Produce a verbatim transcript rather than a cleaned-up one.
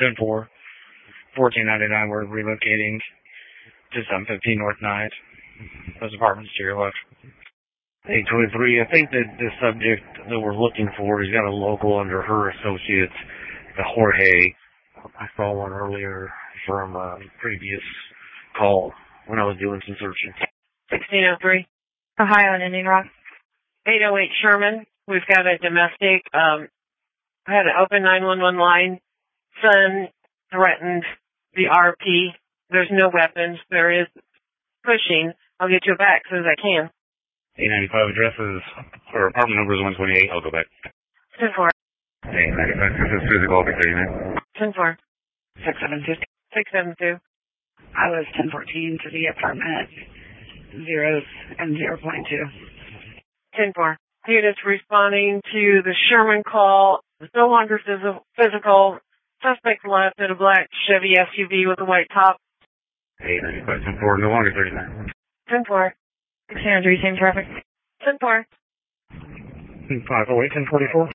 ten four, fourteen ninety-nine, we're relocating to seven fifteen North Ninth. Those apartments to your left. eight twenty-three, I think that the subject that we're looking for has got a local under her associates, the Jorge. I saw one earlier from a previous call when I was doing some searching. sixteen oh three. Ohio and Indian Rock. eight oh eight Sherman. We've got a domestic, um, had an open nine one one line. Son threatened the R P. There's no weapons. There is pushing. I'll get you back as soon as I can. eight ninety-five addresses, or apartment number is one twenty-eight. I'll go back. ten four. eight ninety-five, this is physical, okay, man. ten four. six seven two. six seven two. I was ten fourteen to the apartment, zeros and zero point two. ten four. Units responding to the Sherman call. It's no longer physical. Suspect left in a black Chevy S U V with a white top. eight ninety-five, ten four, no longer thirty-nine. ten four. sixteen oh three, same traffic. ten four. five oh eight, ten forty-four.